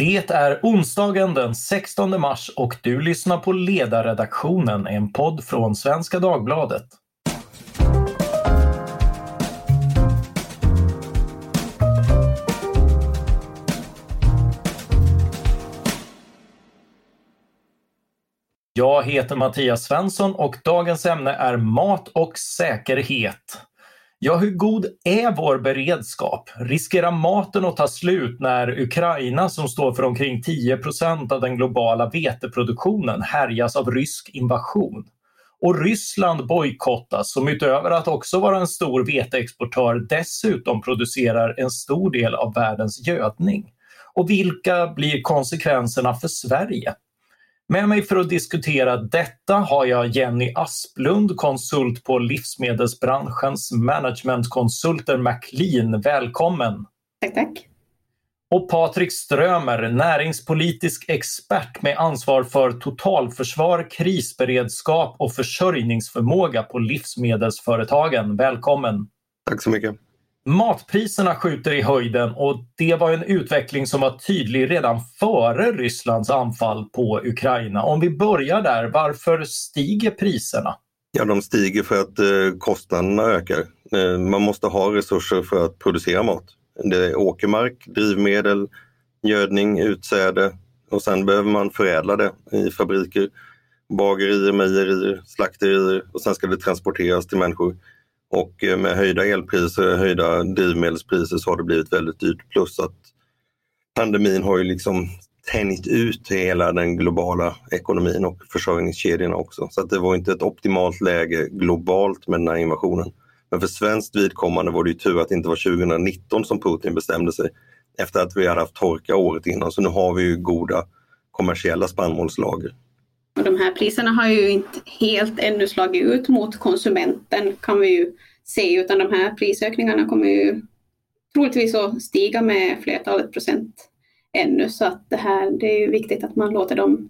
Det är onsdagen den 16 mars och du lyssnar på Ledarredaktionen, en podd från Svenska Dagbladet. Jag heter Mattias Svensson och dagens ämne är mat och säkerhet. Ja, hur god är vår beredskap? Riskerar maten att ta slut när Ukraina, som står för omkring 10% av den globala veteproduktionen, härjas av rysk invasion? Och Ryssland bojkottas, som utöver att också vara en stor veteexportör dessutom producerar en stor del av världens gödning. Och vilka blir konsekvenserna för Sverige? Med mig för att diskutera detta har jag Jenny Asplund, konsult på livsmedelsbranschens managementkonsulter McLean. Välkommen! Tack. Och Patrik Strömer, näringspolitisk expert med ansvar för totalförsvar, krisberedskap och försörjningsförmåga på livsmedelsföretagen. Välkommen! Tack så mycket! Matpriserna skjuter i höjden och det var en utveckling som var tydlig redan före Rysslands anfall på Ukraina. Om vi börjar där, varför stiger priserna? Ja, de stiger för att kostnaderna ökar. Man måste ha resurser för att producera mat. Det är åkermark, drivmedel, gödning, utsäde och sen behöver man förädla det i fabriker, bagerier, mejerier, slakterier och sen ska det transporteras till människor. Och med höjda elpriser, höjda drivmedelspriser så har det blivit väldigt dyrt. Plus att pandemin har ju liksom tänjt ut hela den globala ekonomin och försörjningskedjorna också. Så att det var inte ett optimalt läge globalt med den här invasionen. Men för svenskt vidkommande var det ju tur att det inte var 2019 som Putin bestämde sig. Efter att vi hade haft torka året innan. Så nu har vi ju goda kommersiella spannmålslager. Och de här priserna har ju inte helt ännu slagit ut mot konsumenten, kan vi ju se, utan de här prisökningarna kommer ju troligtvis att stiga med flertalet procent ännu, så att det är ju viktigt att man låter de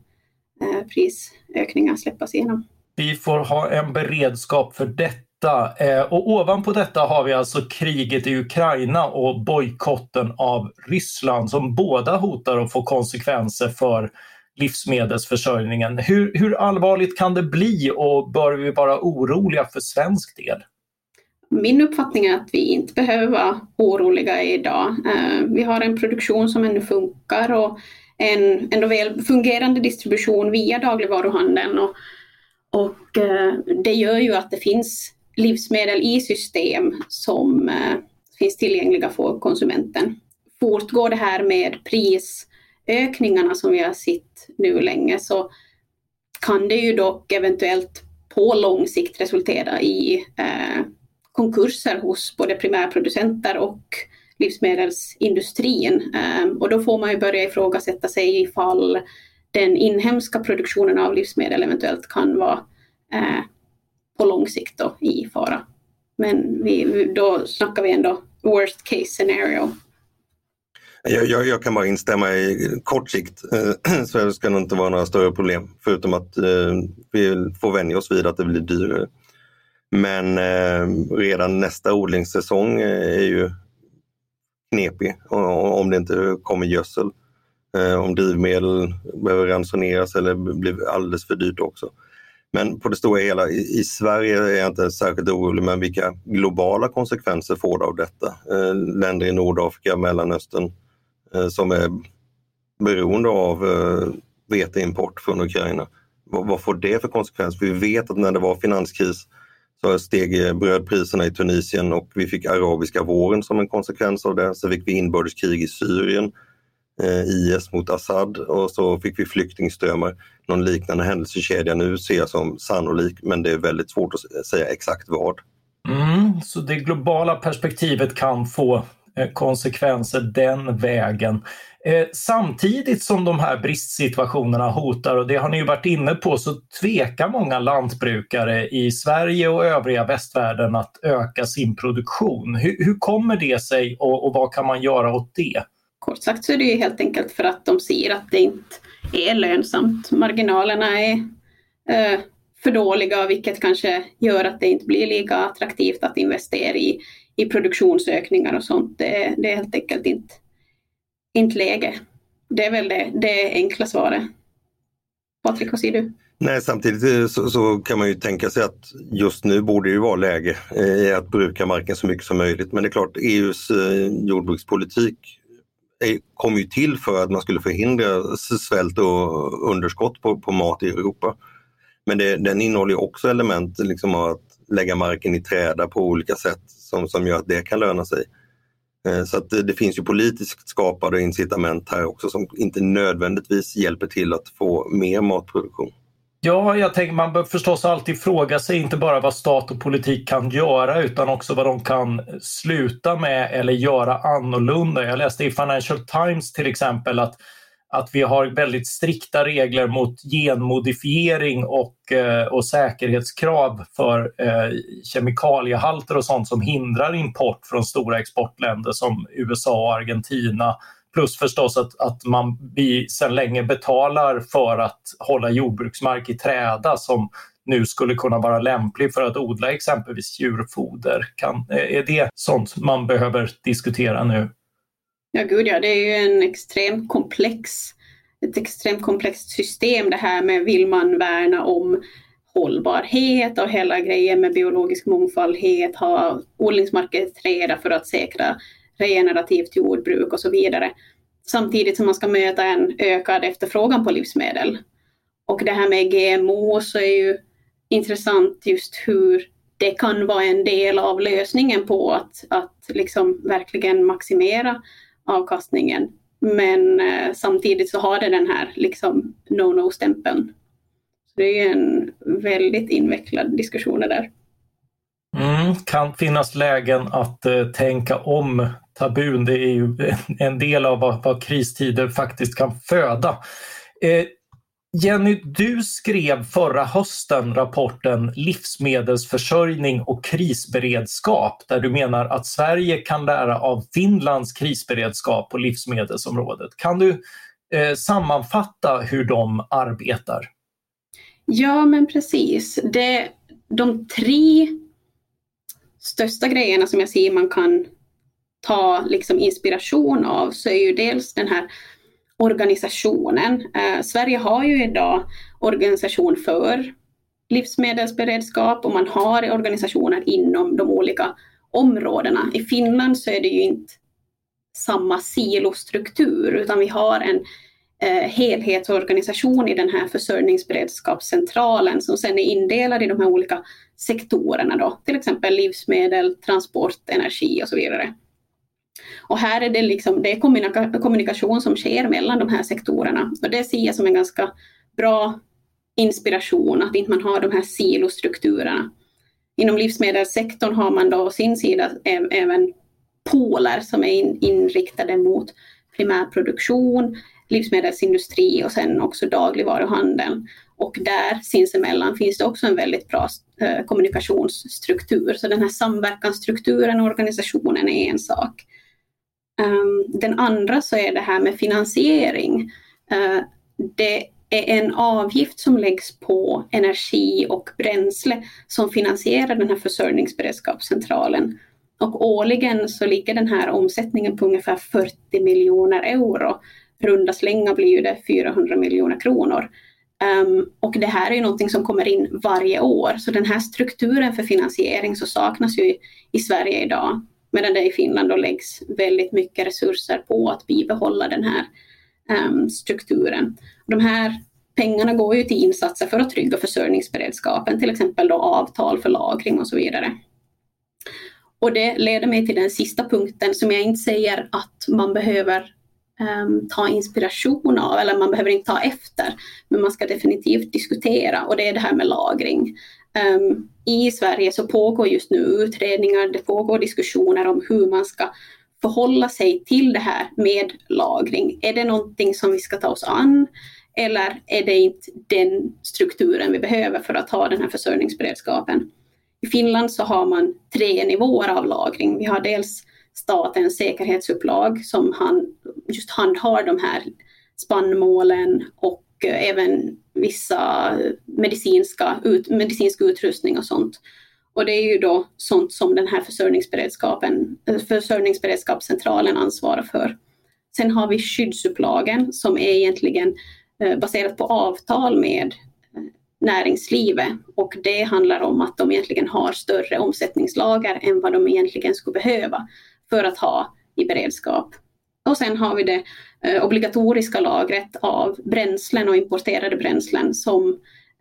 prisökningarna släppas igenom. Vi får ha en beredskap för detta. Och ovanpå detta har vi alltså kriget i Ukraina och bojkotten av Ryssland som båda hotar att få konsekvenser för livsmedelsförsörjningen. Hur allvarligt kan det bli och bör vi vara oroliga för svensk del? Min uppfattning är att vi inte behöver vara oroliga idag. Vi har en produktion som ännu funkar och en ändå väl fungerande distribution via dagligvaruhandeln. Och det gör ju att det finns livsmedel i system som finns tillgängliga för konsumenten. Fortgår det här med prisökningarna som vi har sett nu länge, så kan det ju dock eventuellt på lång sikt resultera i konkurser hos både primärproducenter och livsmedelsindustrin. Och då får man ju börja ifrågasätta sig ifall den inhemska produktionen av livsmedel eventuellt kan vara på lång sikt då i fara. Men då snackar vi ändå worst case scenario. Jag kan bara instämma i kort sikt, så det ska nog inte vara några större problem, förutom att vi får vänja oss vid att det blir dyrare. Men redan nästa odlingssäsong är ju knepig om det inte kommer gödsel, om drivmedel behöver ransoneras eller blir alldeles för dyrt också. Men på det stora hela, i Sverige är jag inte särskilt orolig, men vilka globala konsekvenser får det av detta? Länder i Nordafrika, Mellanöstern som är beroende av veteimport från Ukraina. Vad får det för konsekvenser? Vi vet att när det var finanskris så steg brödpriserna i Tunisien och vi fick arabiska våren som en konsekvens av det. Så fick vi inbördeskrig i Syrien, IS mot Assad, och så fick vi flyktingströmmar. Någon liknande händelsekedja nu ser jag som sannolik, men det är väldigt svårt att säga exakt vad. Så det globala perspektivet kan få konsekvenser den vägen. Samtidigt som de här bristsituationerna hotar, och det har ni ju varit inne på, så tvekar många lantbrukare i Sverige och övriga västvärlden att öka sin produktion. Hur kommer det sig och vad kan man göra åt det? Kort sagt så är det ju helt enkelt för att de ser att det inte är lönsamt. Marginalerna är för dåliga, vilket kanske gör att det inte blir lika attraktivt att investera i produktionsökningar och sånt. Det är helt enkelt inte läge Det är väl det enkla svaret. Patrik, vad säger du? Nej, samtidigt så kan man ju tänka sig att just nu borde det ju vara läge i att bruka marken så mycket som möjligt. Men det är klart, EUs jordbrukspolitik kom ju till för att man skulle förhindra svält och underskott på mat i Europa. Men den innehåller ju också element liksom av att lägga marken i träda på olika sätt som gör att det kan löna sig. Så att det finns ju politiskt skapade incitament här också som inte nödvändigtvis hjälper till att få mer matproduktion. Ja, jag tänker man bör förstås alltid fråga sig inte bara vad stat och politik kan göra utan också vad de kan sluta med eller göra annorlunda. Jag läste i Financial Times till exempel att vi har väldigt strikta regler mot genmodifiering och säkerhetskrav för kemikaliehalter och sånt som hindrar import från stora exportländer som USA och Argentina. Plus förstås att vi sedan länge betalar för att hålla jordbruksmark i träda som nu skulle kunna vara lämplig för att odla exempelvis djurfoder. Är det sånt man behöver diskutera nu? Ja, gud ja, det är ju ett extremt komplext system det här med vill man värna om hållbarhet och hela grejen med biologisk mångfaldhet, ha odlingsmarker i träda för att säkra regenerativt jordbruk och så vidare. Samtidigt som man ska möta en ökad efterfrågan på livsmedel. Och det här med GMO så är ju intressant just hur det kan vara en del av lösningen på att liksom verkligen maximera avkastningen. Men samtidigt så har det den här liksom no-no-stämpeln. Så det är ju en väldigt invecklad diskussion där. Kan finnas lägen att tänka om tabun. Det är ju en del av vad kristider faktiskt kan föda. Jenny, du skrev förra hösten rapporten Livsmedelsförsörjning och krisberedskap där du menar att Sverige kan lära av Finlands krisberedskap på livsmedelsområdet. Kan du sammanfatta hur de arbetar? Ja, men precis. De 3 största grejerna som jag ser man kan ta liksom inspiration av så är ju dels den här organisationen. Sverige har ju idag organisation för livsmedelsberedskap och man har organisationer inom de olika områdena. I Finland så är det ju inte samma silostruktur utan vi har en helhetsorganisation i den här försörjningsberedskapscentralen som sen är indelad i de här olika sektorerna då, till exempel livsmedel, transport, energi och så vidare. Och här är det det är kommunikation som sker mellan de här sektorerna och det ser jag som en ganska bra inspiration att inte man har de här silostrukturerna. Inom livsmedelssektorn har man då sin sida även pooler som är inriktade mot primärproduktion, livsmedelsindustri och sen också dagligvaruhandeln. Och där sinsemellan finns det också en väldigt bra kommunikationsstruktur. Så den här samverkansstrukturen och organisationen är en sak. Den andra så är det här med finansiering. Det är en avgift som läggs på energi och bränsle som finansierar den här försörjningsberedskapscentralen. Och årligen så ligger den här omsättningen på ungefär 40 miljoner euro. Runda slängar blir det 400 miljoner kronor. Och det här är ju någonting som kommer in varje år. Så den här strukturen för finansiering så saknas ju i Sverige idag. Medan det i Finland då läggs väldigt mycket resurser på att bibehålla den här strukturen. De här pengarna går ju till insatser för att trygga försörjningsberedskapen. Till exempel då avtal för lagring och så vidare. Och det leder mig till den sista punkten som jag inte säger att man behöver ta inspiration av eller man behöver inte ta efter. Men man ska definitivt diskutera och det är det här med lagring. I Sverige så pågår just nu utredningar, det pågår diskussioner om hur man ska förhålla sig till det här med lagring. Är det någonting som vi ska ta oss an eller är det inte den strukturen vi behöver för att ha den här försörjningsberedskapen? I Finland så har man 3 nivåer av lagring. Vi har dels statens säkerhetsupplag som just handhar de här spannmålen och även vissa medicinsk utrustning och sånt. Och det är ju då sånt som den här försörjningsberedskapscentralen ansvarar för. Sen har vi skyddsupplagen som är egentligen baserat på avtal med näringslivet, och det handlar om att de egentligen har större omsättningslager än vad de egentligen skulle behöva för att ha i beredskap. Och sen har vi det obligatoriska lagret av bränslen och importerade bränslen som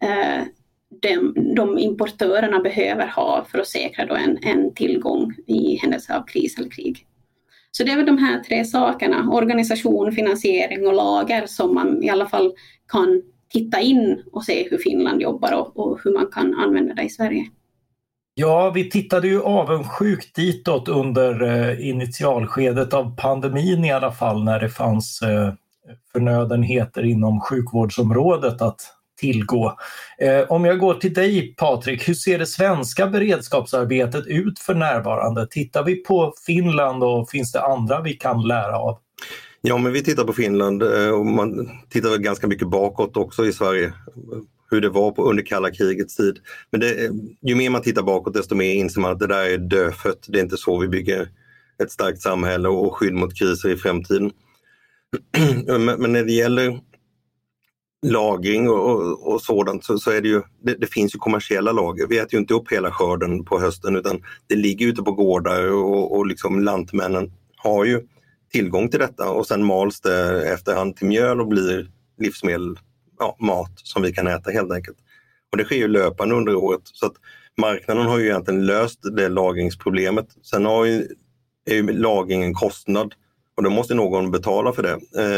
de importörerna behöver ha för att säkra då en tillgång i händelse av kris eller krig. Så det är väl de här 3 sakerna, organisation, finansiering och lager, som man i alla fall kan titta in och se hur Finland jobbar och hur man kan använda det i Sverige. Ja, vi tittade ju avundsjukt ditåt under initialskedet av pandemin i alla fall, när det fanns förnödenheter inom sjukvårdsområdet att tillgå. Om jag går till dig, Patrik, hur ser det svenska beredskapsarbetet ut för närvarande? Tittar vi på Finland och finns det andra vi kan lära av? Ja, men vi tittar på Finland och man tittar ganska mycket bakåt också i Sverige. Hur det var under kalla krigets tid. Men ju mer man tittar bakåt desto mer inser man att det där är dödfött. Det är inte så vi bygger ett starkt samhälle och skydd mot kriser i framtiden. Men när det gäller lagring och sådant så är det ju, det finns ju kommersiella lager. Vi äter ju inte upp hela skörden på hösten, utan det ligger ute på gårdar och liksom lantmännen har ju tillgång till detta, och sen mals det efterhand till mjöl och blir livsmedel, mat som vi kan äta helt enkelt. Och det sker ju löpande under året, så att marknaden har ju egentligen löst det lagringsproblemet. Sen är ju lagring en kostnad och då måste någon betala för det.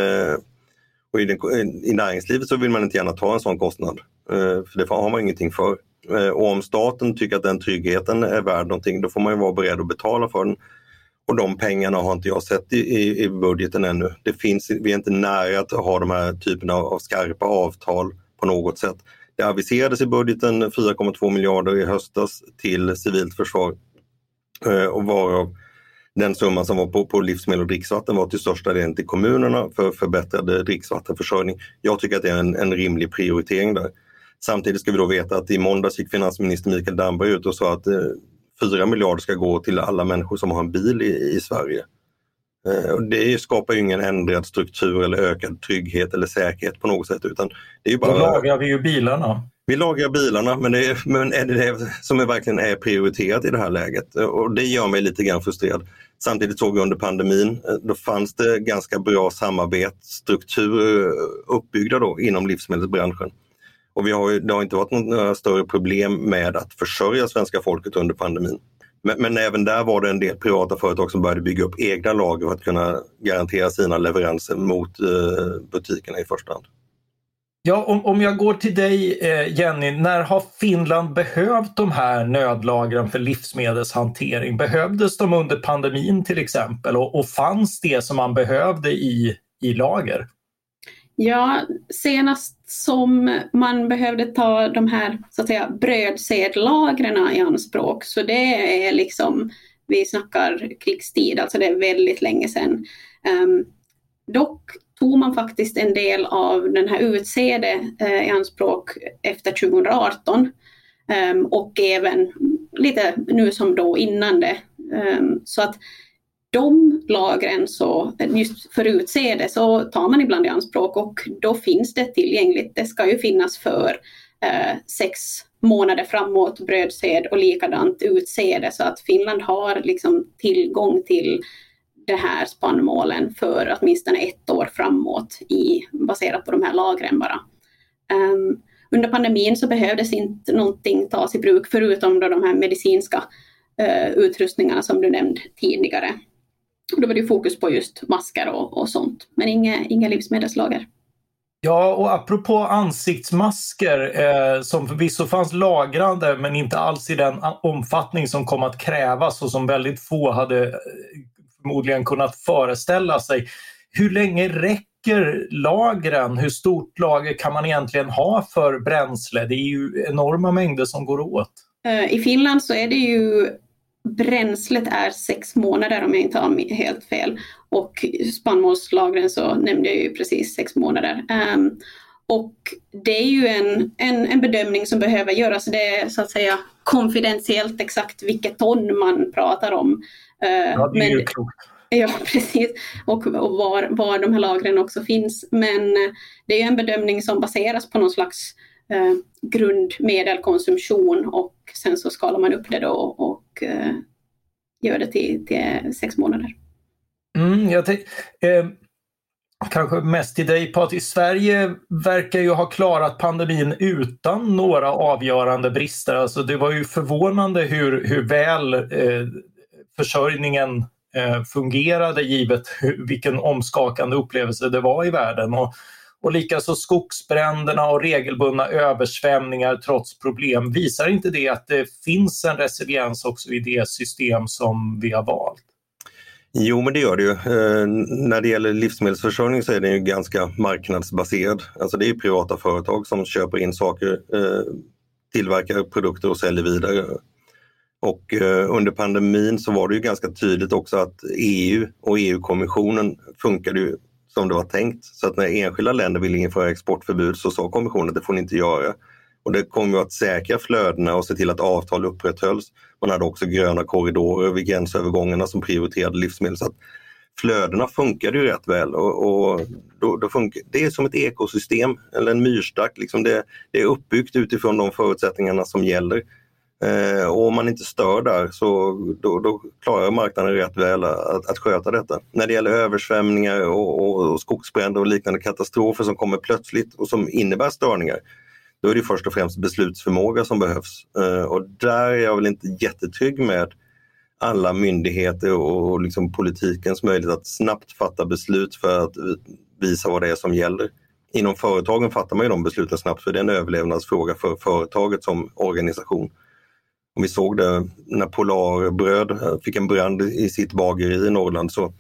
Och i näringslivet så vill man inte gärna ta en sån kostnad, för det har man ingenting för. Och om staten tycker att den tryggheten är värd någonting, då får man ju vara beredd att betala för den. Och de pengarna har inte jag sett i budgeten ännu. Vi är inte nära att ha de här typerna av skarpa avtal på något sätt. Det aviserades i budgeten 4,2 miljarder i höstas till civilt försvar, och varav den summan som var på livsmedel och dricksvatten var till största delen till kommunerna för förbättrad dricksvattenförsörjning. Jag tycker att det är en rimlig prioritering där. Samtidigt ska vi då veta att i måndags gick finansminister Mikael Damberg ut och sa att 4 miljarder ska gå till alla människor som har en bil i Sverige. Och det skapar ju ingen ändrad struktur eller ökad trygghet eller säkerhet på något sätt, utan det är ju bara... Då lagrar vi ju bilarna. Vi lagrar bilarna, men är det som verkligen är prioriterat i det här läget? Och det gör mig lite grann frustrerad. Samtidigt såg vi under pandemin, då fanns det ganska bra samarbetsstruktur uppbyggda då inom livsmedelsbranschen. Och det har inte varit några större problem med att försörja svenska folket under pandemin. Men även där var det en del privata företag som började bygga upp egna lager för att kunna garantera sina leveranser mot butikerna i första hand. Ja, om jag går till dig, Jenny, när har Finland behövt de här nödlagren för livsmedelshantering? Behövdes de under pandemin till exempel, och fanns det som man behövde i lager? Ja, senast som man behövde ta de här så att säga brödsedlagren i anspråk, så det är liksom, vi snackar krigstid, alltså det är väldigt länge sedan. Dock tog man faktiskt en del av den här utsäde i anspråk efter 2018 och även lite nu som då innan det. Så att de lagren, så just för utsäde, så tar man ibland i anspråk och då finns det tillgängligt. Det ska ju finnas för 6 månader framåt brödsed och likadant utsäde, så att Finland har liksom tillgång till det här spannmålen för åtminstone 1 år framåt baserat på de här lagren bara. Under pandemin så behövdes inte någonting tas i bruk förutom då de här medicinska utrustningarna som du nämnde tidigare. Då var det fokus på just masker och sånt, men inga livsmedelslager. Ja, och apropå ansiktsmasker som förvisso fanns lagrande men inte alls i den omfattning som kom att krävas och som väldigt få hade förmodligen kunnat föreställa sig. Hur länge räcker lagren? Hur stort lager kan man egentligen ha för bränsle? Det är ju enorma mängder som går åt. I Finland så är det ju bränslet är 6 månader om jag inte har helt fel. Och spannmålslagren så nämnde jag ju precis 6 månader. Och det är ju en bedömning som behöver göras. Det är så att säga konfidentiellt exakt vilket ton man pratar om. Ja, det är ju klokt. Ja, precis. Och var de här lagren också finns. Men det är en bedömning som baseras på någon slags grundmedelkonsumtion, och sen så skalar man upp det då och gör det till 6 månader. Kanske mest till dig, Patrik. Sverige verkar ju ha klarat pandemin utan några avgörande brister. Alltså det var ju förvånande hur väl försörjningen fungerade givet vilken omskakande upplevelse det var i världen. Och likaså skogsbränderna och regelbundna översvämningar trots problem. Visar inte det att det finns en resiliens också i det system som vi har valt? Jo, men det gör det ju. När det gäller livsmedelsförsörjning så är den ju ganska marknadsbaserad. Alltså det är privata företag som köper in saker, tillverkar produkter och säljer vidare. Och under pandemin så var det ju ganska tydligt också att EU och EU-kommissionen funkade ju som det var tänkt. Så att när enskilda länder ville införa exportförbud så sa kommissionen att det får ni inte göra. Och det kommer att säkra flödena och se till att avtal upprätthölls. Man hade också gröna korridorer vid gränsövergångarna som prioriterade livsmedel. Så att flödena funkade ju rätt väl. Och då funkar, det är som ett ekosystem eller en myrstack. Liksom det är uppbyggt utifrån de förutsättningarna som gäller. Och om man inte stör där så då klarar marknaden rätt väl att sköta detta. När det gäller översvämningar och skogsbränder och liknande katastrofer som kommer plötsligt och som innebär störningar, då är det först och främst beslutsförmåga som behövs. Och där är jag väl inte jättetrygg med alla myndigheter och liksom politikens möjlighet att snabbt fatta beslut för att visa vad det är som gäller. Inom företagen fattar man ju de besluten snabbt, för det är en överlevnadsfråga för företaget som organisation. Om vi såg det när Polarbröd fick en brand i sitt bageri i Norrland, så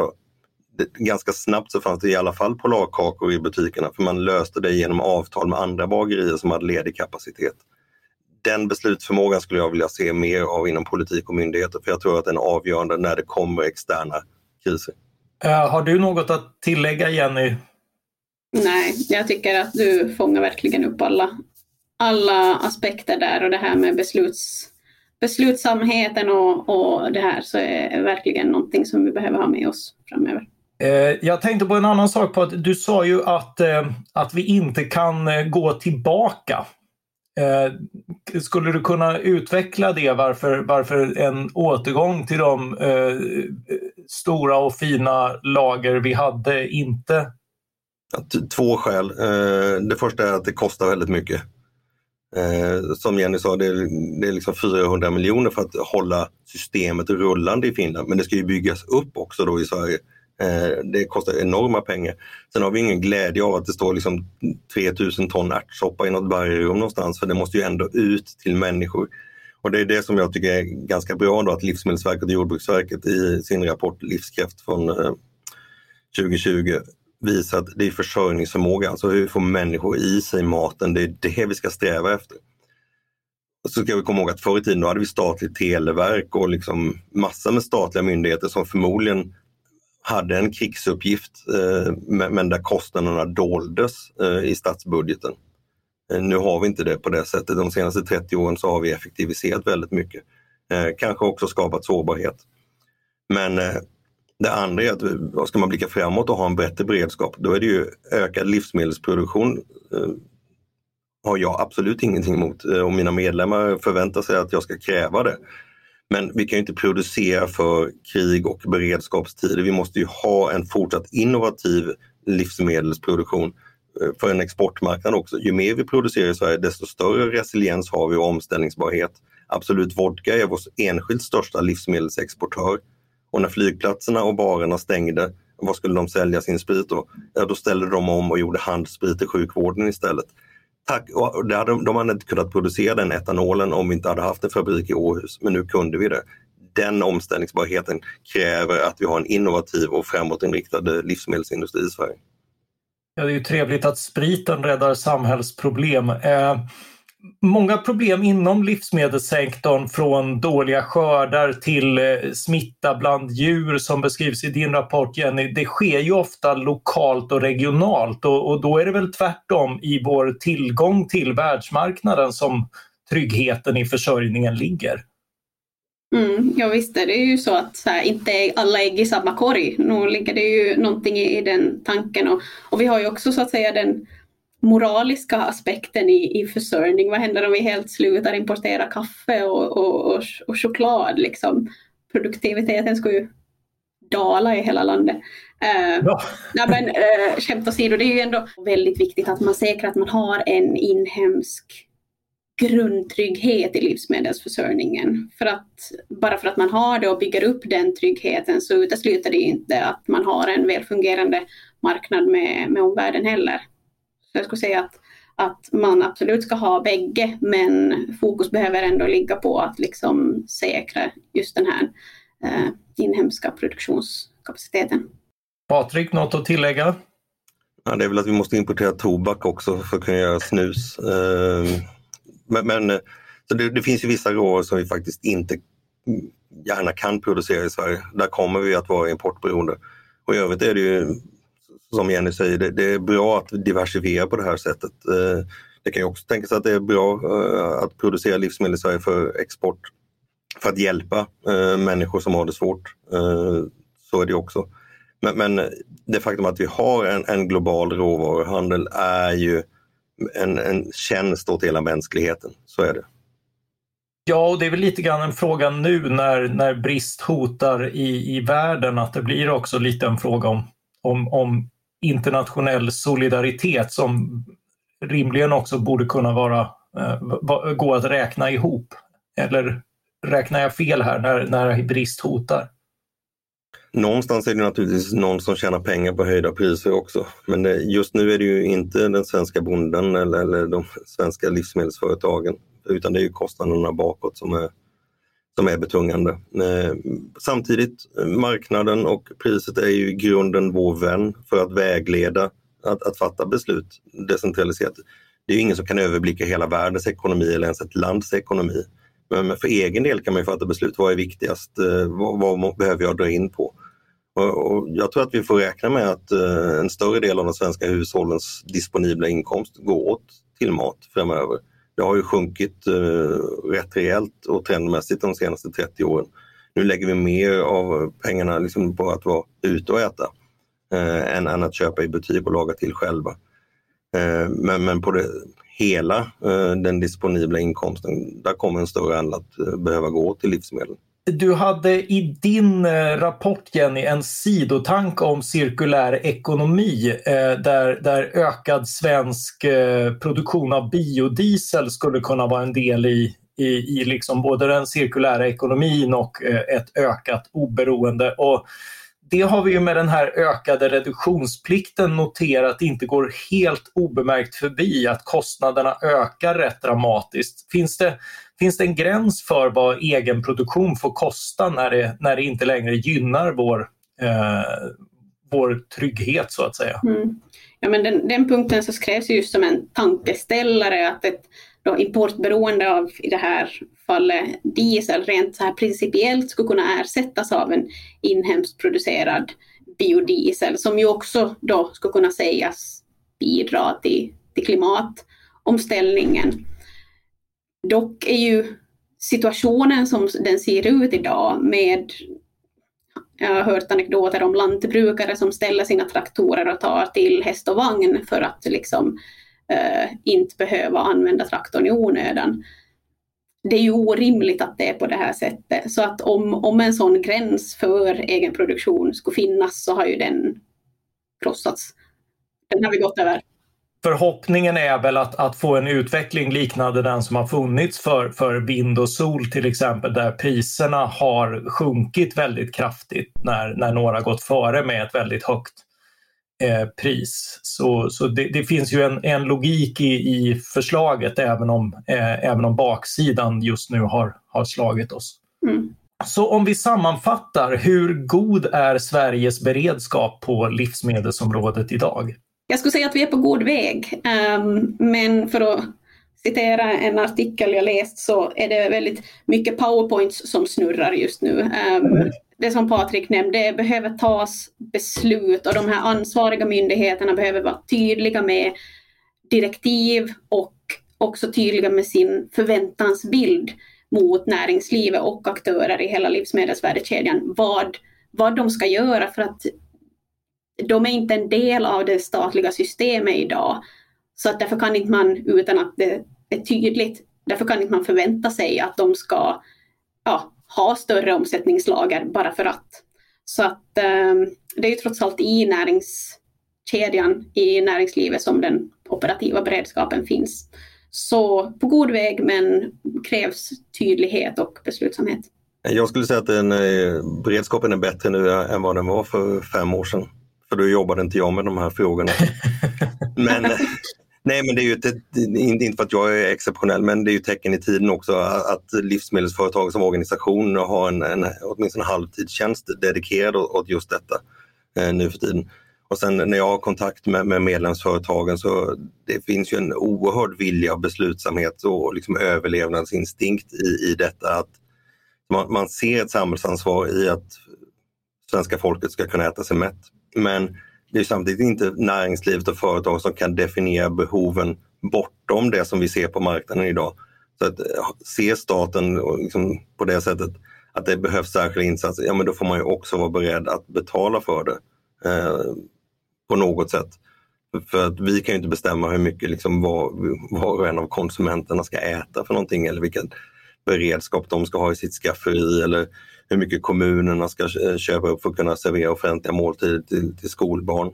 ganska snabbt så fanns det i alla fall Polarkakor i butikerna, för man löste det genom avtal med andra bagerier som hade ledig kapacitet. Den beslutsförmågan skulle jag vilja se mer av inom politik och myndigheter, för jag tror att den är avgörande när det kommer externa kriser. Har du något att tillägga, Jenny? Nej, jag tycker att du fångar verkligen upp alla aspekter där, och det här med beslutsamheten och det här, så är verkligen någonting som vi behöver ha med oss framöver. Jag tänkte på en annan sak, på att du sa ju att vi inte kan gå tillbaka. Skulle du kunna utveckla det, varför en återgång till de stora och fina lager vi hade inte? 2 skäl. Det första är att det kostar väldigt mycket. Som Jenny sa, det är liksom 400 miljoner för att hålla systemet rullande i Finland, men det ska ju byggas upp också då i Sverige. Det kostar enorma pengar. Sen har vi ingen glädje av att det står liksom 3000 ton ärtsoppa i något bergrum någonstans, för det måste ju ändå ut till människor. Och det är det som jag tycker är ganska bra då, att Livsmedelsverket och Jordbruksverket i sin rapport Livskraft från 2020 visar att det är försörjningsförmåga, alltså hur får människor i sig maten, det är det vi ska sträva efter. Och så ska vi komma ihåg att förr i tiden då hade vi statligt televerk och liksom massa med statliga myndigheter som förmodligen hade en krigsuppgift, men där kostnaderna doldes i statsbudgeten. Nu har vi inte det på det sättet. De senaste 30 åren så har vi effektiviserat väldigt mycket. Kanske också skapat sårbarhet. Men det andra är att ska man blicka framåt och ha en bättre beredskap, då är det ju ökad livsmedelsproduktion. Har jag absolut ingenting emot, och mina medlemmar förväntar sig att jag ska kräva det. Men vi kan ju inte producera för krig och beredskapstider. Vi måste ju ha en fortsatt innovativ livsmedelsproduktion för en exportmarknad också. Ju mer vi producerar i Sverige, desto större resiliens har vi och omställningsbarhet. Absolut Vodka är vår enskilt största livsmedelsexportör. Och när flygplatserna och barerna stängde, vad skulle de sälja sin sprit då? Ja, då ställde de om och gjorde handsprit i sjukvården istället. Och de hade inte kunnat producera den etanolen om vi inte hade haft en fabrik i Århus, men nu kunde vi det. Den omställningsbarheten kräver att vi har en innovativ och framåtinriktad livsmedelsindustri i Sverige. Ja, det är ju trevligt att spriten räddar samhällsproblem. Många problem inom livsmedelssektorn, från dåliga skördar till smitta bland djur som beskrivs i din rapport, Jenny, det sker ju ofta lokalt och regionalt, och då är det väl tvärtom i vår tillgång till världsmarknaden som tryggheten i försörjningen ligger. Ja visst är det ju så att så här, inte är alla ägg i samma korg. Nu ligger det ju någonting i den tanken. Och vi har ju också så att säga den moraliska aspekten i försörjning. Vad händer om vi helt slutar importera kaffe och choklad? Liksom. Produktiviteten ska ju dala i hela landet. Skämt åsido, det är ju ändå väldigt viktigt att man säkrar att man har en inhemsk grundtrygghet i livsmedelsförsörjningen. Bara för att man har det och bygger upp den tryggheten så utesluter det inte att man har en välfungerande marknad med omvärlden heller. Så jag skulle säga att man absolut ska ha bägge, men fokus behöver ändå ligga på att liksom säkra just den här inhemska produktionskapaciteten. Patrik, något att tillägga? Ja, det är väl att vi måste importera tobak också för att kunna göra snus. Men så det finns ju vissa råvaror som vi faktiskt inte gärna kan producera i Sverige. Där kommer vi att vara importberoende. Och i övrigt är det ju, som Jenny säger, det är bra att diversifiera på det här sättet. Det kan ju också tänkas att det är bra att producera livsmedel i Sverige för export. För att hjälpa människor som har det svårt. Så är det också. Men det faktum att vi har en global råvaruhandel är ju en tjänst åt hela mänskligheten. Så är det. Ja, och det är väl lite grann en fråga nu när brist hotar i världen, att det blir också lite en fråga om internationell solidaritet som rimligen också borde kunna gå att räkna ihop. Eller räknar jag fel här när brist hotar? Någonstans är det naturligtvis någon som tjänar pengar på höjda priser också. Men just nu är det ju inte den svenska bonden eller de svenska livsmedelsföretagen, utan det är ju kostnaderna bakåt som är betungande. Samtidigt, marknaden och priset är ju i grunden vår vän för att vägleda att fatta beslut decentraliserat. Det är ju ingen som kan överblicka hela världens ekonomi eller ens ett lands ekonomi. Men för egen del kan man ju fatta beslut. Vad är viktigast? Vad behöver jag dra in på? Och jag tror att vi får räkna med att en större del av de svenska hushållens disponibla inkomst går åt till mat framöver. Det har ju sjunkit rätt rejält och trendmässigt de senaste 30 åren. Nu lägger vi mer av pengarna liksom på att vara ute och äta än att köpa i butik och laga till själva. Men på det hela den disponibla inkomsten, där kommer en större andel att behöva gå till livsmedel. Du hade i din rapport, Jenny, en sidotank om cirkulär ekonomi där ökad svensk produktion av biodiesel skulle kunna vara en del i liksom både den cirkulära ekonomin och ett ökat oberoende. Och det har vi ju med den här ökade reduktionsplikten noterat inte går helt obemärkt förbi, att kostnaderna ökar rätt dramatiskt. Finns det en gräns för vad egen produktion får kosta när det inte längre gynnar vår trygghet så att säga? Ja, men den punkten så skrevs just som en tankeställare att ett importberoende av i det här fallet diesel rent så här principiellt skulle kunna ersättas av en inhemskt producerad biodiesel som ju också då skulle kunna sägas bidra till klimatomställningen. Dock är ju situationen som den ser ut idag med, jag har hört anekdoter om lantbrukare som ställer sina traktorer och tar till häst och vagn för att liksom inte behöva använda traktorn i onödan. Det är ju orimligt att det är på det här sättet. Så att om en sån gräns för egen produktion skulle finnas så har ju den krossats. Den har vi gått över. Förhoppningen är väl att få en utveckling liknande den som har funnits för vind och sol till exempel, där priserna har sjunkit väldigt kraftigt när några gått före med ett väldigt högt pris. Så det finns ju en logik i förslaget även om baksidan just nu har slagit oss. Så om vi sammanfattar, hur god är Sveriges beredskap på livsmedelsområdet idag? Jag skulle säga att vi är på god väg, men för att citera en artikel jag läst så är det väldigt mycket powerpoints som snurrar just nu. Det som Patrik nämnde, behöver tas beslut och de här ansvariga myndigheterna behöver vara tydliga med direktiv och också tydliga med sin förväntansbild mot näringslivet och aktörer i hela livsmedelsvärdekedjan vad de ska göra, för att de är inte en del av det statliga systemet idag. Så att därför kan inte man, utan att det är tydligt, därför kan inte man förvänta sig att de ska ha större omsättningslager bara för att. Så att det är ju trots allt i näringskedjan, i näringslivet som den operativa beredskapen finns. Så på god väg, men krävs tydlighet och beslutsamhet. Jag skulle säga att beredskapen är bättre nu än vad den var för 5 år sedan. För då jobbade inte jag med de här frågorna. Men det är ju inte för att jag är exceptionell, men det är ju tecken i tiden också att livsmedelsföretag som organisation har en åtminstone halvtidstjänst dedikerad åt just detta nu för tiden. Och sen när jag har kontakt med medlemsföretagen så det finns ju en oerhörd vilja och beslutsamhet och liksom överlevnadsinstinkt i detta, att man ser ett samhällsansvar i att svenska folket ska kunna äta sig mätt. Men det är samtidigt inte näringslivet och företag som kan definiera behoven bortom det som vi ser på marknaden idag. Så att se staten liksom på det sättet att det behövs särskilda insatser, ja men då får man ju också vara beredd att betala för det på något sätt. För att vi kan ju inte bestämma hur mycket liksom var och en av konsumenterna ska äta för någonting, eller vilken beredskap de ska ha i sitt skafferi, eller hur mycket kommunerna ska köpa upp för att kunna servera offentliga måltider till skolbarn.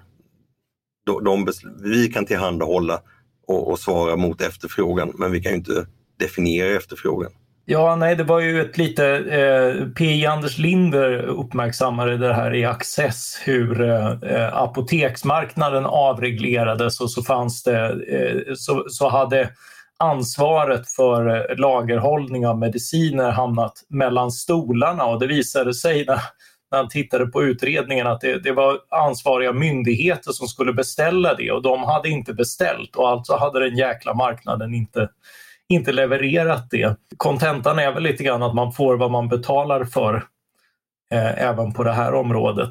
Vi kan tillhandahålla och svara mot efterfrågan, men vi kan ju inte definiera efterfrågan. Ja, nej, det var ju ett lite... P.J. Anders Linder uppmärksammade det här i Access, hur apoteksmarknaden avreglerades, och så fanns det... Så hade ansvaret för lagerhållning av mediciner hamnat mellan stolarna, och det visade sig när han tittade på utredningen att det var ansvariga myndigheter som skulle beställa det, och de hade inte beställt, och alltså hade den jäkla marknaden inte levererat det. Kontentan är väl lite grann att man får vad man betalar för även på det här området.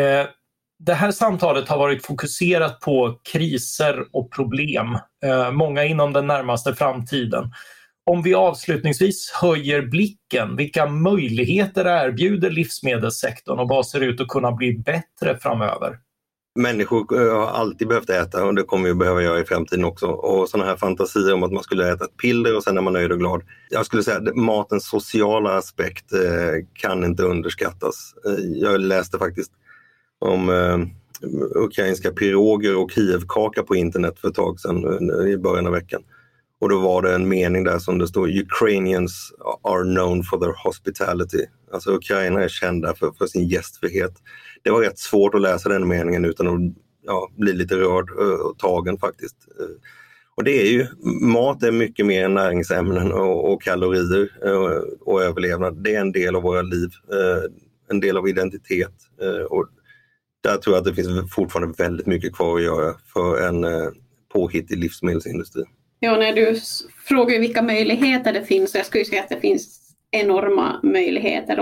Det här samtalet har varit fokuserat på kriser och problem, många inom den närmaste framtiden. Om vi avslutningsvis höjer blicken, vilka möjligheter erbjuder livsmedelssektorn och vad ser ut att kunna bli bättre framöver? Människor har alltid behövt äta, och det kommer vi behöva göra i framtiden också. Och sådana här fantasier om att man skulle äta ett piller och sen är man nöjd och glad. Jag skulle säga att matens sociala aspekt kan inte underskattas. Jag läste faktiskt om ukrainska piroger och Kievkaka på internet för ett tag sedan i början av veckan. Och då var det en mening där som det står: Ukrainians are known for their hospitality. Alltså Ukraina är kända för sin gästfrihet. Det var rätt svårt att läsa den meningen utan att bli lite rörd och tagen faktiskt. Och det är ju, mat är mycket mer än näringsämnen och kalorier och överlevnad. Det är en del av våra liv, en del av identitet. Och där tror jag att det finns fortfarande väldigt mycket kvar att göra för en påhittig livsmedelsindustri. Ja, när du frågar vilka möjligheter det finns, så jag skulle säga att det finns enorma möjligheter.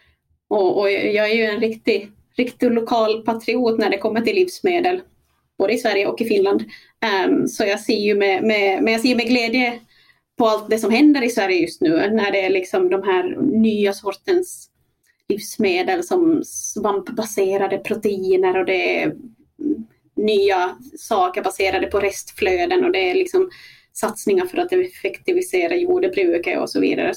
Och jag är ju en riktig lokal patriot när det kommer till livsmedel, både i Sverige och i Finland. Så jag ser ju med glädje på allt det som händer i Sverige just nu, när det är liksom de här nya sortens livsmedel som svampbaserade proteiner, och det är nya saker baserade på restflöden, och det är liksom satsningar för att effektivisera jordbruket och så vidare.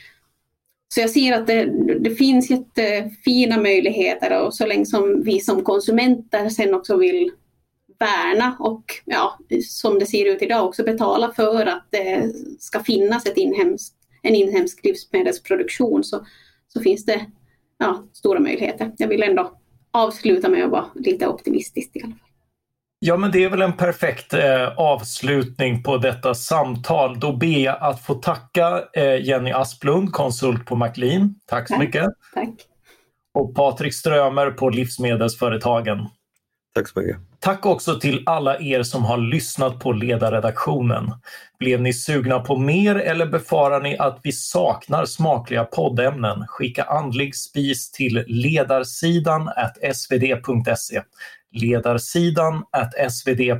Så jag ser att det finns jättefina möjligheter, och så länge som vi som konsumenter sen också vill värna och som det ser ut idag också betala för att det ska finnas en inhemsk livsmedelsproduktion, så finns det stora möjligheter. Jag vill ändå avsluta med att vara lite optimistisk i alla fall. Ja, men det är väl en perfekt avslutning på detta samtal. Då ber jag att få tacka Jenny Asplund, konsult på McLean. Tack så mycket. Tack. Och Patrik Strömer på Livsmedelsföretagen. Tack så mycket. Tack också till alla er som har lyssnat på ledarredaktionen. Blev ni sugna på mer eller befarar ni att vi saknar smakliga poddämnen? Skicka andlig spis till ledarsidan@svd.se.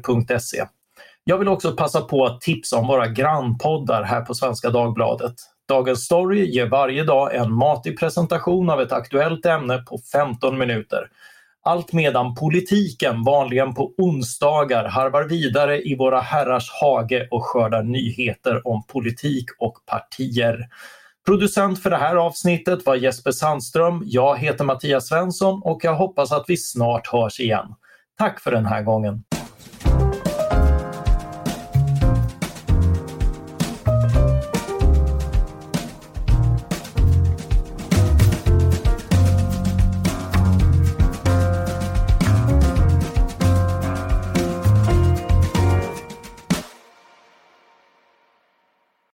ledarsidan@svd.se. Jag vill också passa på att tipsa om våra grannpoddar här på Svenska Dagbladet. Dagens Story ger varje dag en matig presentation av ett aktuellt ämne på 15 minuter. Allt medan politiken vanligen på onsdagar harvar vidare i våra herrars hage och skördar nyheter om politik och partier. Producent för det här avsnittet var Jesper Sandström. Jag heter Mattias Svensson och jag hoppas att vi snart hörs igen. Tack för den här gången.